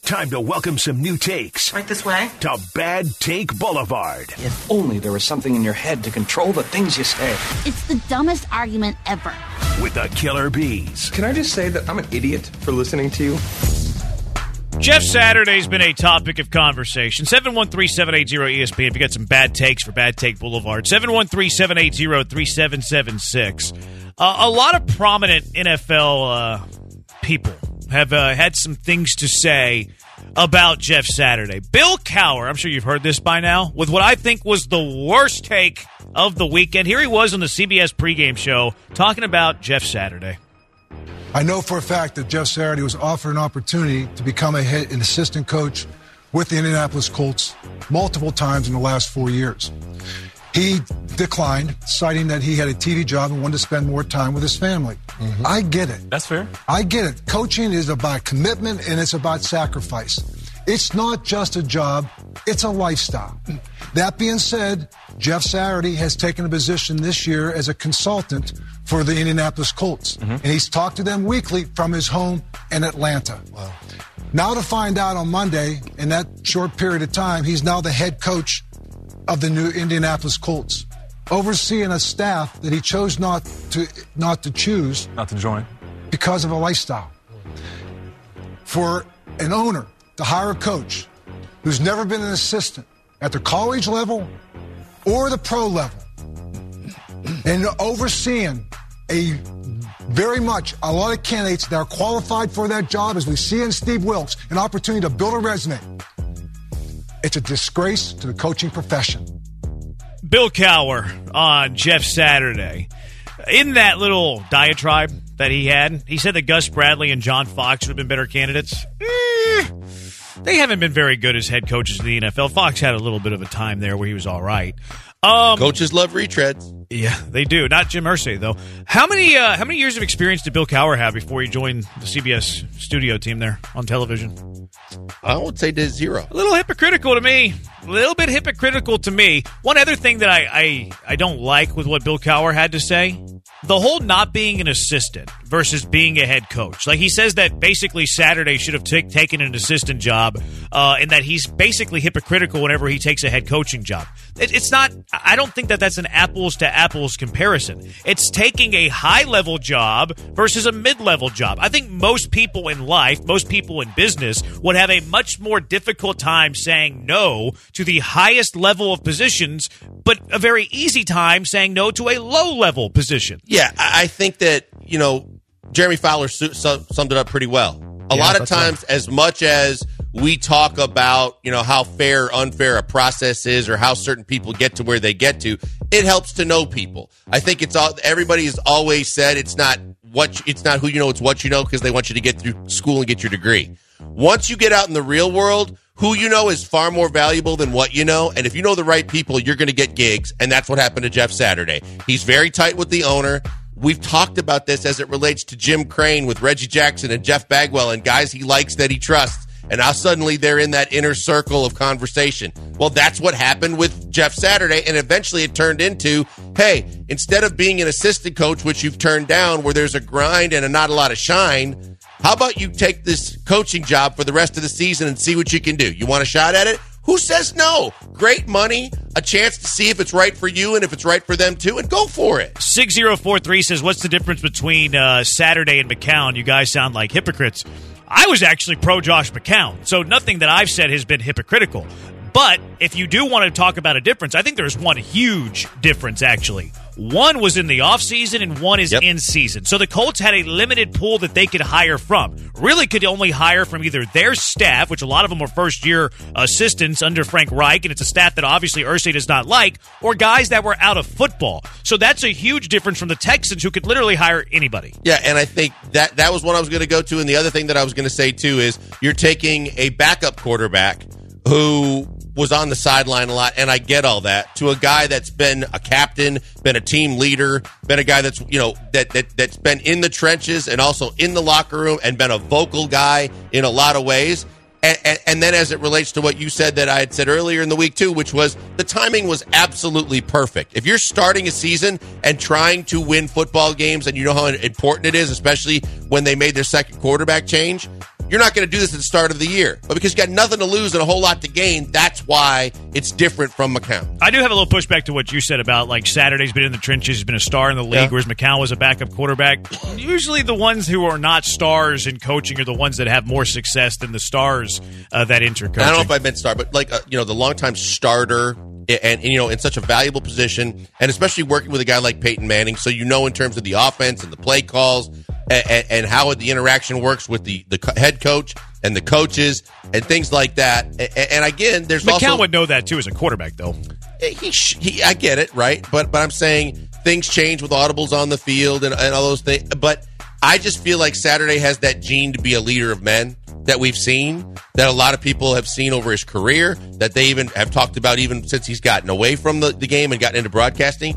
Time to welcome some new takes. Right this way? To Bad Take Boulevard. If only there was something in your head to control the things you say. It's the dumbest argument ever. With the Killer Bees. Can I just say that I'm an idiot for listening to you? Jeff Saturday's been a topic of conversation. 713-780-ESPN if you got some bad takes for Bad Take Boulevard. 713-780-3776. A lot of prominent NFL people have had some things to say about Jeff Saturday. Bill Cowher, I'm sure you've heard this by now, with what I think was the worst take of the weekend. Here he was on the CBS pregame show talking about Jeff Saturday. I know for a fact that Jeff Saturday was offered an opportunity to become an assistant coach with the Indianapolis Colts multiple times in the last 4 years. He declined, citing that he had a TV job and wanted to spend more time with his family. Mm-hmm. I get it. That's fair. I get it. Coaching is about commitment and it's about sacrifice. It's not just a job, it's a lifestyle. That being said, Jeff Saturday has taken a position this year as a consultant for the Indianapolis Colts. Mm-hmm. And he's talked to them weekly from his home in Atlanta. Wow. Now to find out on Monday, in that short period of time, he's now the head coach of the new Indianapolis Colts, overseeing a staff that he chose not to join because of a lifestyle. For an owner to hire a coach who's never been an assistant at the college level or the pro level, and overseeing a lot of candidates that are qualified for that job, as we see in Steve Wilks, an opportunity to build a resume. It's a disgrace to the coaching profession. Bill Cowher on Jeff Saturday. In that little diatribe that he had, he said that Gus Bradley and John Fox would have been better candidates. They haven't been very good as head coaches in the NFL. Fox had a little bit of a time there where he was all right. Coaches love retreads. Yeah, they do. Not Jim Irsay, though. How many years of experience did Bill Cowher have before he joined the CBS studio team there on television? I would say to 0. A little hypocritical to me. A little bit hypocritical to me. One other thing that I don't like with what Bill Cowher had to say, the whole not being an assistant versus being a head coach. Like, he says that basically Saturday should have taken an assistant job, and that he's basically hypocritical whenever he takes a head coaching job. It's not, I don't think that that's an apples-to-apples comparison. It's taking a high-level job versus a mid-level job. I think most people in life, most people in business would have a much more difficult time saying no to the highest level of positions, but a very easy time saying no to a low-level position. Yeah, I think that, Jeremy Fowler summed it up pretty well. A lot of times, right, as much as we talk about, how fair or unfair a process is or how certain people get to where they get to, it helps to know people. I think everybody has always said it's not who you know, it's what you know, because they want you to get through school and get your degree. Once you get out in the real world, who you know is far more valuable than what you know. And if you know the right people, you're going to get gigs. And that's what happened to Jeff Saturday. He's very tight with the owner. We've talked about this as it relates to Jim Crane with Reggie Jackson and Jeff Bagwell and guys he likes that he trusts. And now suddenly they're in that inner circle of conversation. Well, that's what happened with Jeff Saturday. And eventually it turned into, hey, instead of being an assistant coach, which you've turned down, where there's a grind and not a lot of shine, how about you take this coaching job for the rest of the season and see what you can do? You want a shot at it? Who says no? Great money, a chance to see if it's right for you and if it's right for them too, and go for it. 6043 says, what's the difference between Saturday and McCown? You guys sound like hypocrites. I was actually pro Josh McCown, so nothing that I've said has been hypocritical. But if you do want to talk about a difference, I think there's one huge difference, actually. One was in the offseason and one is in season. So the Colts had a limited pool that they could hire from. Really could only hire from either their staff, which a lot of them were first-year assistants under Frank Reich, and it's a staff that obviously Irsay does not like, or guys that were out of football. So that's a huge difference from the Texans, who could literally hire anybody. Yeah, and I think that was what I was going to go to, and the other thing that I was going to say, too, is you're taking a backup quarterback who was on the sideline a lot, and I get all that, to a guy that's been a captain, been a team leader, been a guy that's, that's been in the trenches and also in the locker room and been a vocal guy in a lot of ways. And then as it relates to what you said that I had said earlier in the week too, which was the timing was absolutely perfect. If you're starting a season and trying to win football games, and you know how important it is, especially when they made their second quarterback change, You're not going to do this at the start of the year. But because you got nothing to lose and a whole lot to gain, that's why it's different from McCown. I do have a little pushback to what you said about, like, Saturday's been in the trenches, he's been a star in the league, whereas McCown was a backup quarterback. Usually the ones who are not stars in coaching are the ones that have more success than the stars that enter coaching. I don't know if I meant star, but, like, the longtime starter and in such a valuable position, and especially working with a guy like Peyton Manning, so in terms of the offense and the play calls and how the interaction works with the head coach and the coaches and things like that. And again, there's McCown would know that too as a quarterback, though. I get it, right? But I'm saying things change with audibles on the field and all those things. But I just feel like Saturday has that gene to be a leader of men that we've seen, that a lot of people have seen over his career, that they even have talked about even since he's gotten away from the game and gotten into broadcasting.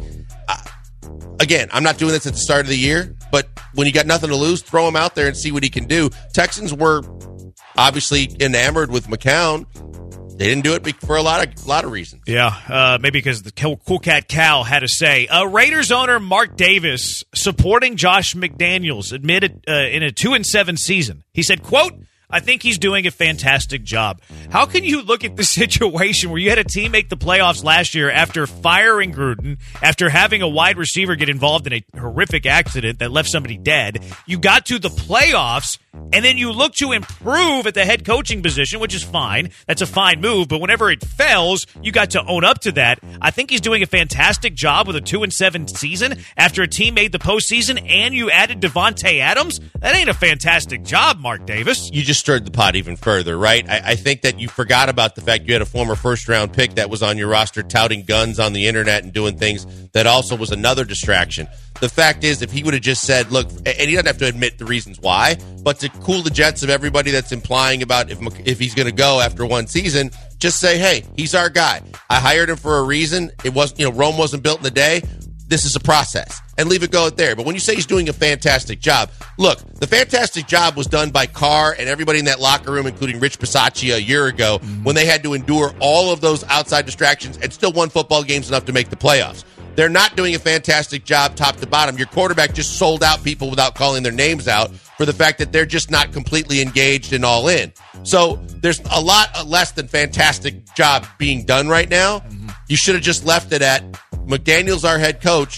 Again, I'm not doing this at the start of the year, but when you got nothing to lose, throw him out there and see what he can do. Texans were obviously enamored with McCown. They didn't do it for a lot of reasons. Yeah, maybe because the Cool Cat Cal had to say. Raiders owner Mark Davis supporting Josh McDaniels admitted in a 2-7 season. He said, quote, "I think he's doing a fantastic job." How can you look at the situation where you had a team make the playoffs last year after firing Gruden, after having a wide receiver get involved in a horrific accident that left somebody dead? You got to the playoffs, and then you look to improve at the head coaching position, which is fine. That's a fine move, but whenever it fails, you got to own up to that. I think he's doing a fantastic job with a 2-7 season after a team made the postseason and you added Devontae Adams. That ain't a fantastic job, Mark Davis. You just stirred the pot even further, right? I think that you forgot about the fact you had a former first-round pick that was on your roster touting guns on the internet and doing things that also was another distraction. The fact is, if he would have just said, look, and he doesn't have to admit the reasons why, but to cool the jets of everybody that's implying about if he's going to go after one season, just say, hey, he's our guy. I hired him for a reason. It was, Rome wasn't built in a day. This is a process, and leave it go there. But when you say he's doing a fantastic job, look, the fantastic job was done by Carr and everybody in that locker room, including Rich Bisaccia a year ago, when they had to endure all of those outside distractions and still won football games enough to make the playoffs. They're not doing a fantastic job top to bottom. Your quarterback just sold out people without calling their names out for the fact that they're just not completely engaged and all in. So there's a lot less than fantastic job being done right now. You should have just left it at McDaniel's our head coach.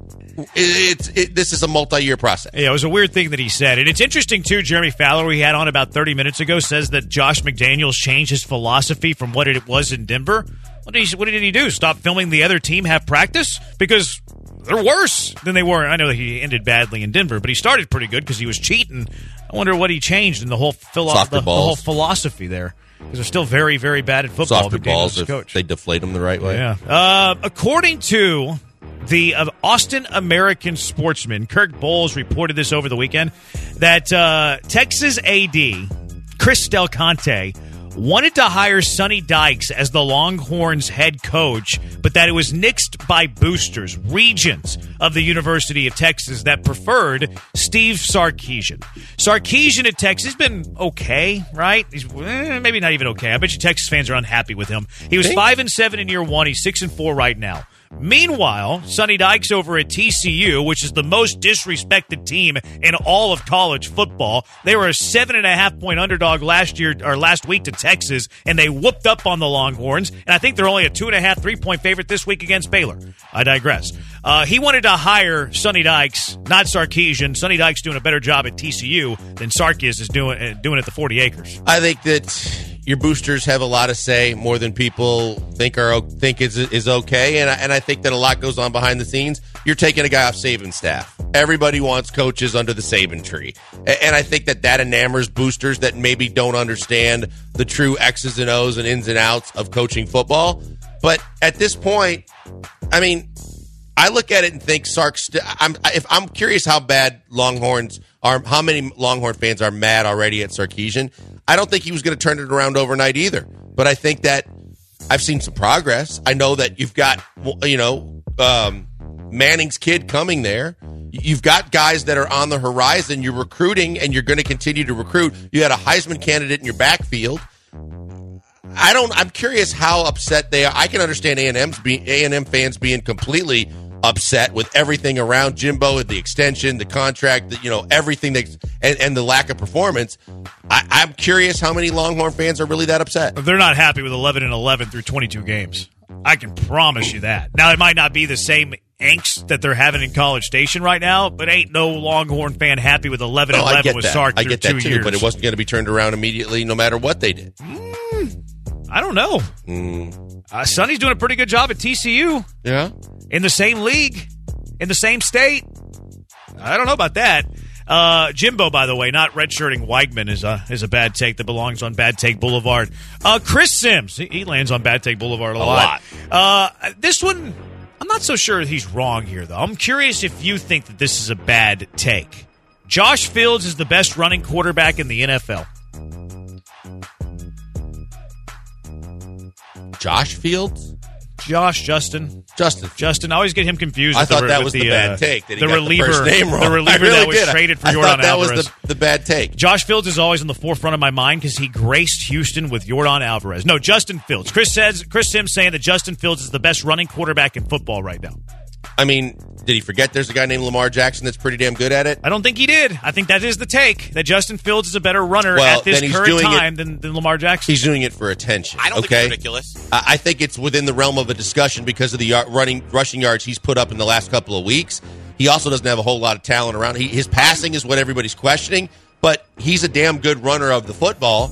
This is a multi-year process. Yeah, it was a weird thing that he said. And it's interesting, too, Jeremy Fowler, we had on about 30 minutes ago, says that Josh McDaniels changed his philosophy from what it was in Denver. What did he do? Stop filming the other team have practice? Because they're worse than they were. I know that he ended badly in Denver, but he started pretty good because he was cheating. I wonder what he changed in the whole philosophy there. Because they're still very, very bad at football. Softer balls if they deflate them the right way. Yeah. According to the Austin American Sportsman, Kirk Bowles reported this over the weekend, that Texas AD Chris Del Conte wanted to hire Sonny Dykes as the Longhorns head coach, but that it was nixed by boosters, regents of the University of Texas that preferred Steve Sarkisian. Sarkisian at Texas has been okay, right? He's maybe not even okay. I bet you Texas fans are unhappy with him. He was 5-7 in year one. He's 6-4 right now. Meanwhile, Sonny Dykes over at TCU, which is the most disrespected team in all of college football, they were a 7.5-point underdog last week to Texas, and they whooped up on the Longhorns. And I think they're only a 2.5, 3-point favorite this week against Baylor. I digress. He wanted to hire Sonny Dykes, not Sarkisian. Sonny Dykes doing a better job at TCU than Sarkis is doing at the 40 acres. I think that your boosters have a lot to say, more than people think is okay, and I think that a lot goes on behind the scenes. You're taking a guy off Saban's staff. Everybody wants coaches under the Saban tree, and I think that enamors boosters that maybe don't understand the true X's and O's and ins and outs of coaching football. But at this point, I mean, I look at it and think I'm curious how bad Longhorns are. How many Longhorn fans are mad already at Sarkisian? I don't think he was going to turn it around overnight either. But I think that I've seen some progress. I know that you've got Manning's kid coming there. You've got guys that are on the horizon. You're recruiting, and you're going to continue to recruit. You had a Heisman candidate in your backfield. I'm curious how upset they are. I can understand A&M fans being completely upset with everything around Jimbo, the extension, the contract, everything and the lack of performance. I'm curious how many Longhorn fans are really that upset. They're not happy with 11-11 through 22 games. I can promise you that. Now, it might not be the same angst that they're having in College Station right now, but ain't no Longhorn fan happy with 11-11 with Sark through 2 years. I get that too, but it wasn't going to be turned around immediately no matter what they did. I don't know. Sonny's doing a pretty good job at TCU. Yeah. In the same league, in the same state. I don't know about that. Jimbo, by the way, not redshirting Weigman is a bad take that belongs on Bad Take Boulevard. Chris Sims, he lands on Bad Take Boulevard a lot. This one, I'm not so sure he's wrong here, though. I'm curious if you think that this is a bad take. Josh Fields is the best running quarterback in the NFL. Josh Fields? Justin. I always get him confused. I thought that was the bad take. That he got the first name wrong. The reliever that was traded for Jordan Alvarez. I thought that was the bad take. Josh Fields is always on the forefront of my mind because he graced Houston with Jordan Alvarez. No, Justin Fields. Chris Sims saying that Justin Fields is the best running quarterback in football right now. I mean, did he forget there's a guy named Lamar Jackson that's pretty damn good at it? I don't think he did. I think that is the take, that Justin Fields is a better runner at this current time than Lamar Jackson. He's doing it for attention. I don't think it's ridiculous. I think it's within the realm of a discussion because of the rushing yards he's put up in the last couple of weeks. He also doesn't have a whole lot of talent around. His passing is what everybody's questioning, but he's a damn good runner of the football.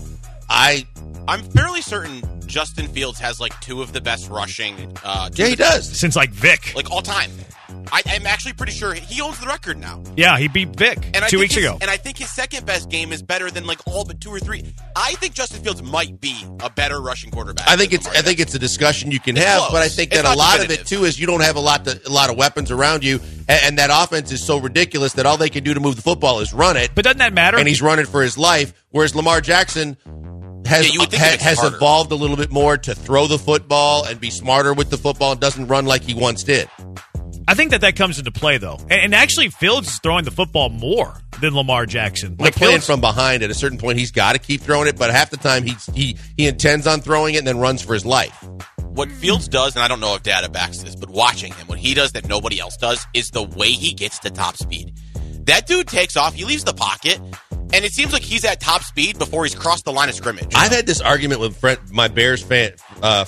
I'm fairly certain Justin Fields has like two of the best rushing. He does. Since like Vic. Like all time. I'm actually pretty sure he owns the record now. Yeah, he beat Vic 2 weeks ago. And I think his second best game is better than like all but 2 or 3. I think Justin Fields might be a better rushing quarterback. I think it's a discussion you can have, but I think that a lot of it too is you don't have a lot of weapons around you, and that offense is so ridiculous that all they can do to move the football is run it. But doesn't that matter? And he's running for his life, whereas Lamar Jackson has evolved a little bit more to throw the football and be smarter with the football and doesn't run like he once did. I think that comes into play, though. And actually, Fields is throwing the football more than Lamar Jackson. Like playing from behind, at a certain point, he's got to keep throwing it, but half the time he intends on throwing it and then runs for his life. What Fields does, and I don't know if data backs this, but watching him, what he does that nobody else does is the way he gets to top speed. That dude takes off, he leaves the pocket, and it seems like he's at top speed before he's crossed the line of scrimmage. I've had this argument with my Bears friends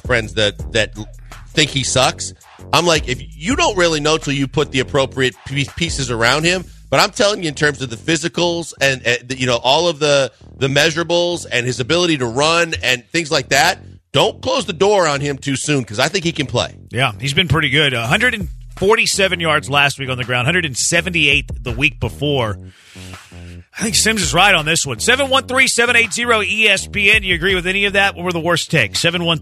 that think he sucks. I'm like, if you don't really know till you put the appropriate pieces around him, but I'm telling you in terms of the physicals and all of the measurables and his ability to run and things like that, don't close the door on him too soon because I think he can play. Yeah, he's been pretty good. 147 yards last week on the ground, 178 the week before. I think Sims is right on this one. 713-780-ESPN. Do you agree with any of that? What were the worst takes?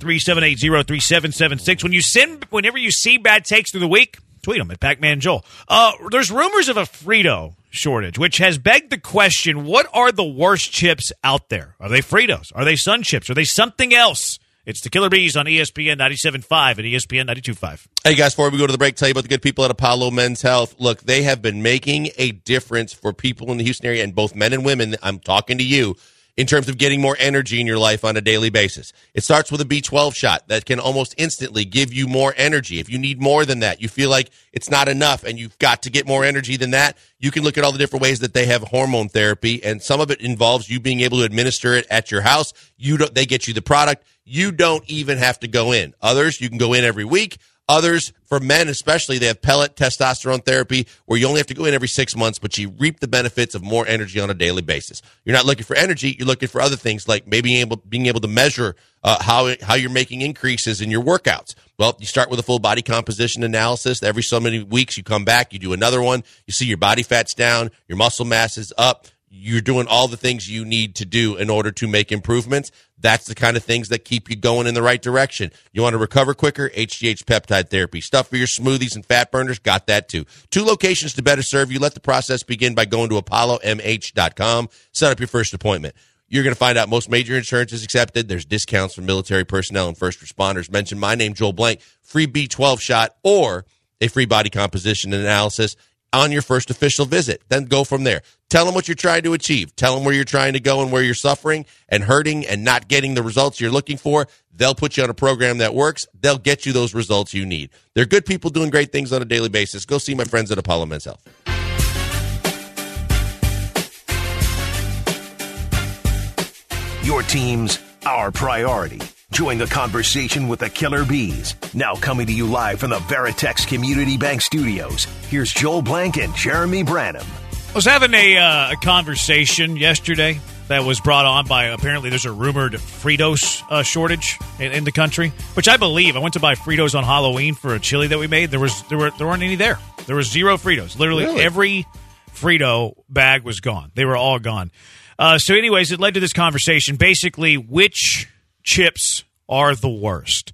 713-780-3776. Whenever you see bad takes through the week, tweet them at Pac-Man Joel. There's rumors of a Frito shortage, which has begged the question, what are the worst chips out there? Are they Fritos? Are they Sun Chips? Are they something else? It's the Killer Bees on ESPN 97.5 and ESPN 92.5. Hey, guys, before we go to the break, tell you about the good people at Apollo Men's Health. Look, they have been making a difference for people in the Houston area, and both men and women, I'm talking to you, in terms of getting more energy in your life on a daily basis. It starts with a B12 shot that can almost instantly give you more energy. If you need more than that, you feel like it's not enough and you've got to get more energy than that, you can look at all the different ways that they have hormone therapy, and some of it involves you being able to administer it at your house. They get you the product. You don't even have to go in. Others, you can go in every week. Others, for men especially, they have pellet testosterone therapy where you only have to go in every 6 months, but you reap the benefits of more energy on a daily basis. You're not looking for energy. You're looking for other things like maybe being able to measure how you're making increases in your workouts. Well, you start with a full body composition analysis. Every so many weeks, you come back, you do another one. You see your body fat's down, your muscle mass is up. You're doing all the things you need to do in order to make improvements. That's the kind of things that keep you going in the right direction. You want to recover quicker? HGH peptide therapy. Stuff for your smoothies and fat burners? Got that too. 2 locations to better serve you. Let the process begin by going to ApolloMH.com. Set up your first appointment. You're going to find out most major insurance is accepted. There's discounts for military personnel and first responders. Mention my name, Joel Blank. Free B12 shot or a free body composition analysis on your first official visit. Then go from there. Tell them what you're trying to achieve. Tell them where you're trying to go and where you're suffering and hurting and not getting the results you're looking for. They'll put you on a program that works. They'll get you those results you need. They're good people doing great things on a daily basis. Go see my friends at Apollo Men's Health. Your team's our priority. Join the conversation with the Killer Bees. Now coming to you live from the Veritex Community Bank Studios. Here's Joel Blank and Jeremy Branham. I was having a conversation yesterday that was brought on by, apparently there's a rumored Fritos shortage in the country, which I believe. I went to buy Fritos on Halloween for a chili that we made. There weren't any there. There was zero Fritos. Literally every Frito bag was gone. They were all gone. So anyways, it led to this conversation. Basically, which chips are the worst?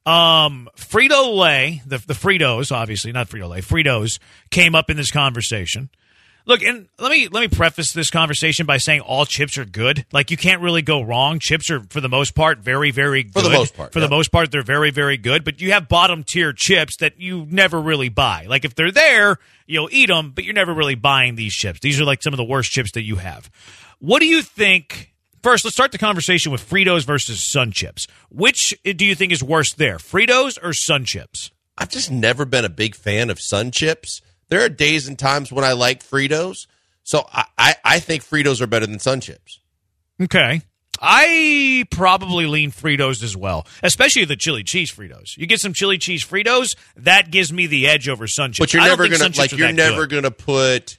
Frito-Lay, the Fritos, obviously, not Frito-Lay, Fritos came up in this conversation. Look, and let me preface this conversation by saying all chips are good. Like, you can't really go wrong. Chips are, for the most part, very, very good. For the most part. For the most part, they're very, very good. But you have bottom-tier chips that you never really buy. Like, if they're there, you'll eat them, but you're never really buying these chips. These are, like, some of the worst chips that you have. What do you think? First, let's start the conversation with Fritos versus Sun Chips. Which do you think is worse there, Fritos or Sun Chips? I've just never been a big fan of Sun Chips. There are days and times when I like Fritos. So I think Fritos are better than Sun Chips. Okay. I probably lean Fritos as well, especially the chili cheese Fritos. You get some chili cheese Fritos, that gives me the edge over Sun Chips. But you're never going to put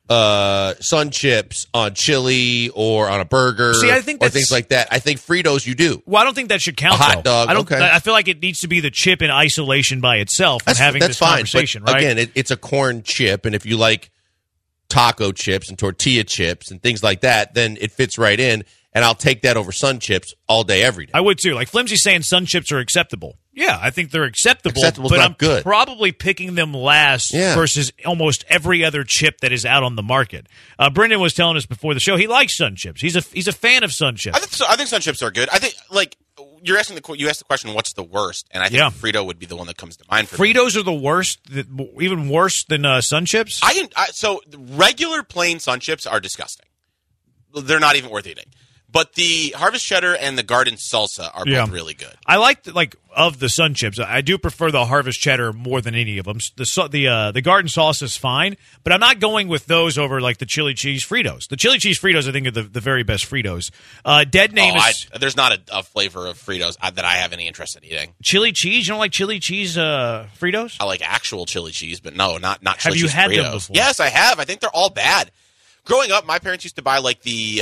Sun Chips on chili or on a burger. See, I think or things like that. I think Fritos you do. Well, I don't think that should count. A hot dog. I feel like it needs to be the chip in isolation by itself and having this conversation, but, right? Again, it's a corn chip, and if you like taco chips and tortilla chips and things like that, then it fits right in, and I'll take that over Sun Chips all day, every day. I would too. Like Flimsy's saying Sun Chips are acceptable. Yeah, I think they're acceptable, but I'm good. Probably picking them last versus almost every other chip that is out on the market. Brendan was telling us before the show he likes Sun Chips. He's a fan of Sun Chips. I think Sun Chips are good. I think you asked the question, what's the worst? And I think Frito would be the one that comes to mind for me. Fritos are the worst, even worse than Sun Chips? So regular plain Sun Chips are disgusting. They're not even worth eating. But the Harvest Cheddar and the Garden Salsa are both really good. I like of the Sun Chips. I do prefer the Harvest Cheddar more than any of them. The Garden Salsa is fine, but I'm not going with those over like the chili cheese Fritos. The chili cheese Fritos, I think, are the very best Fritos. Dead name is there's not a flavor of Fritos that I have any interest in eating. Chili cheese? You don't like chili cheese Fritos? I like actual chili cheese, but no, not chili cheese. Have you had Fritos. them before? Yes, I have. I think they're all bad. Growing up, my parents used to buy like the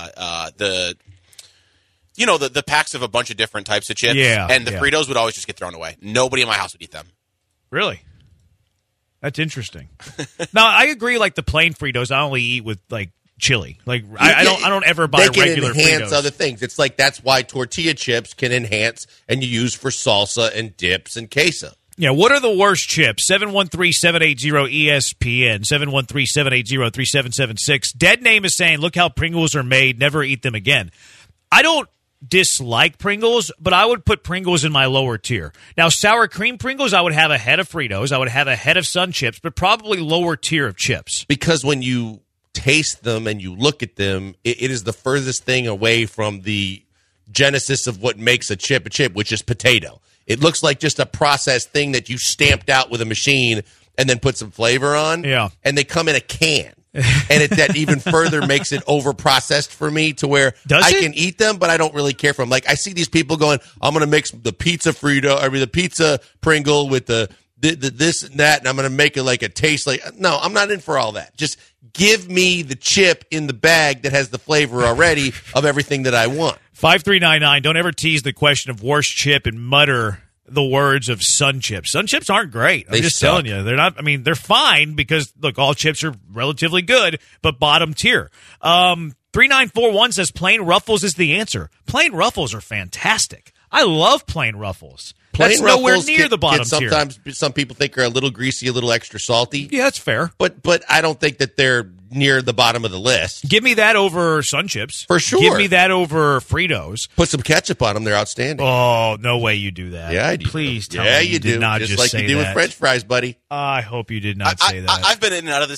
packs of a bunch of different types of chips. Yeah, and the Fritos would always just get thrown away. Nobody in my house would eat them. Really? That's interesting. Now, I agree. Like the plain Fritos, I only eat with like chili. Like I don't ever buy regular Fritos. They can enhance other things. It's like that's why tortilla chips can enhance and you use for salsa and dips and queso. Yeah, what are the worst chips? 713-780-ESPN, 713-780-3776. Dead Name is saying, look how Pringles are made, never eat them again. I don't dislike Pringles, but I would put Pringles in my lower tier. Now, sour cream Pringles, I would have ahead of Fritos. I would have ahead of Sun Chips, but probably lower tier of chips. Because when you taste them and you look at them, it is the furthest thing away from the genesis of what makes a chip, which is potato. It looks like just a processed thing that you stamped out with a machine and then put some flavor on. Yeah. And they come in a can. And that even further makes it over-processed for me to where I can eat them, but I don't really care for them. Like, I see these people going, I'm going to mix the pizza the pizza Pringle with the this and that, and I'm going to make it like a taste like. No, I'm not in for all that. Just give me the chip in the bag that has the flavor already of everything that I want. 5399, don't ever tease the question of worst chip and mutter the words of Sun Chips. Sun Chips aren't great. I'm just telling you. They're not. I mean, they're fine because, look, all chips are relatively good, but bottom tier. 3941 says plain Ruffles is the answer. Plain Ruffles are fantastic. I love plain Ruffles. That's nowhere near the bottom tier. Sometimes some people think are a little greasy, a little extra salty. Yeah, that's fair. But I don't think that they're near the bottom of the list. Give me that over Sun Chips. For sure. Give me that over Fritos. Put some ketchup on them. They're outstanding. Oh, no way you do that. Yeah, I do. Please tell me you did not just like say you do that. with French fries, buddy. I hope you did not say that. I've been in and out of this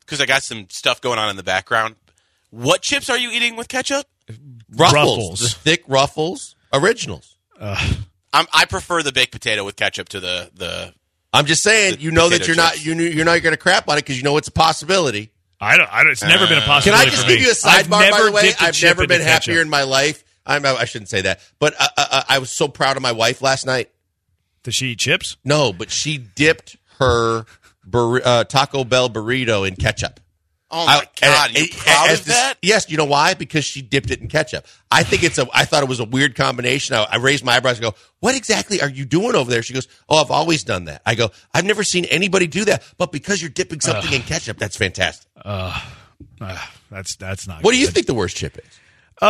because I got some stuff going on in the background. What chips are you eating with ketchup? Ruffles. The thick Ruffles Originals. I prefer the baked potato with ketchup to the I'm just saying, you know that you're not going to crap on it because you know it's a possibility. I don't. It's never been a possibility. Can I just give you a sidebar? By the way, I've never been happier ketchup in my life. I shouldn't say that, but I was so proud of my wife last night. Did she eat chips? No, but she dipped her Taco Bell burrito in ketchup. Oh my God! You're proud of that? Yes. You know why? Because she dipped it in ketchup. I thought it was a weird combination. I raised my eyebrows and go, "What exactly are you doing over there?" She goes, "Oh, I've always done that." I go, "I've never seen anybody do that, but because you're dipping something in ketchup, that's fantastic." That's not. What do you think the worst chip is?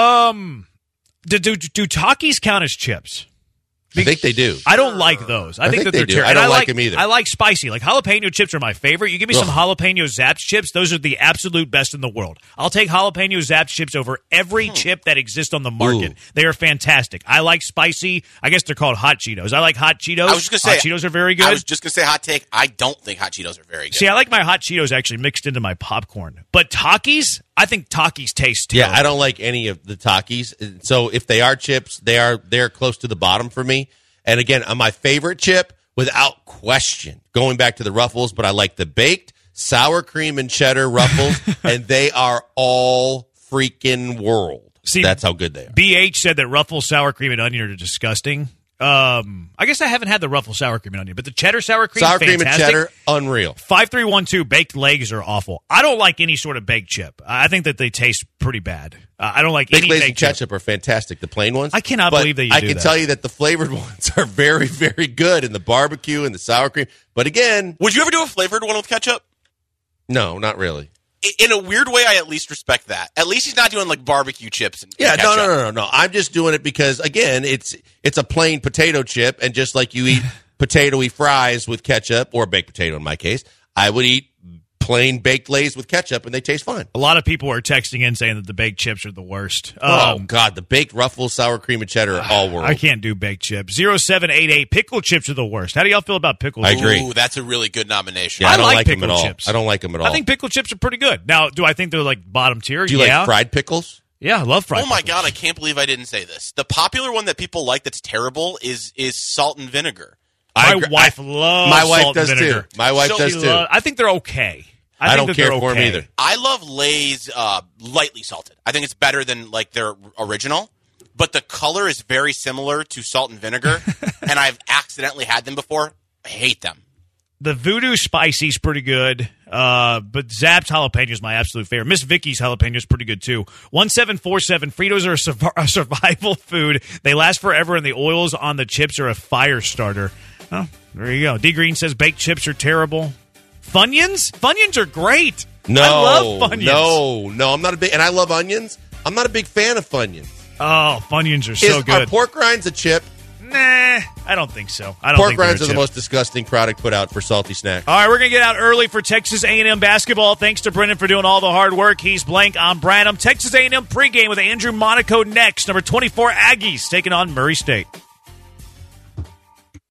Do Takis count as chips? I think they do. I don't like those. I think that they they're do. terrible. I don't like them either. I like spicy. Like jalapeno chips are my favorite. You give me some jalapeno Zapped chips, those are the absolute best in the world. I'll take jalapeno Zapped chips over every chip that exists on the market. Ooh. They are fantastic. I like spicy. I guess they're called hot Cheetos. I like hot Cheetos. I was just gonna say, hot Cheetos are very good. I was just going to say hot take. I don't think hot Cheetos are very good. See, I like my hot Cheetos actually mixed into my popcorn. But Takis, I think Takis taste terrible. Yeah, I don't like any of the Takis. So if they are chips, they're close to the bottom for me. And again, my favorite chip, without question, going back to the Ruffles, but I like the baked sour cream and cheddar Ruffles, and they are all freaking world. See, that's how good they are. BH said that Ruffles sour cream and onion are disgusting. I guess I haven't had the Ruffles sour cream and onion, but the cheddar sour cream, fantastic. Cream and cheddar, unreal. 5312 baked legs are awful. I don't like any sort of baked chip. I think that they taste pretty bad. I don't like any baked baked ketchup are fantastic. The plain ones. I cannot believe that you do that. I can tell you that the flavored ones are very, very good in the barbecue and the sour cream. But again, would you ever do a flavored one with ketchup? No, not really. In a weird way, I at least respect that. At least he's not doing like barbecue chips. And yeah, ketchup. No. I'm just doing it because, again, it's a plain potato chip, and just like you eat potatoy fries with ketchup, or baked potato in my case, I would eat plain baked Lay's with ketchup, and they taste fine. A lot of people are texting in saying that the baked chips are the worst. Oh, God, the baked Ruffles, sour cream, and cheddar are all world. I can't do baked chips. 0788, pickle chips are the worst. How do y'all feel about pickles? I agree. Ooh, that's a really good nomination. Yeah, I don't like pickle them at all. Chips. I don't like them at all. I think pickle chips are pretty good. Now, do I think they're like bottom tier? Do you like fried pickles? Yeah, I love fried pickles. Oh, my God, I can't believe I didn't say this. The popular one that people like that's terrible is salt and vinegar. My wife loves salt and vinegar. My wife does too. I think they're okay. I don't care for them either. I love Lay's lightly salted. I think it's better than like their original, but the color is very similar to salt and vinegar, and I've accidentally had them before. I hate them. The Voodoo Spicy's pretty good, but Zapp's jalapeno is my absolute favorite. Miss Vicky's jalapeno is pretty good too. 1747, Fritos are a survival food. They last forever, and the oils on the chips are a fire starter. Oh, there you go. D Green says baked chips are terrible. Funyuns? Funyuns are great. No, I love Funyuns. No, I'm not a big, and I love onions. I'm not a big fan of Funyuns. Oh, Funyuns are so good. Are pork rinds a chip? Nah, I don't think so. Pork rinds are the most disgusting product put out for salty snacks. All right, we're going to get out early for Texas A&M basketball. Thanks to Brendan for doing all the hard work. He's Blank. I'm Branham. Texas A&M pregame with Andrew Monaco next. Number 24 Aggies taking on Murray State.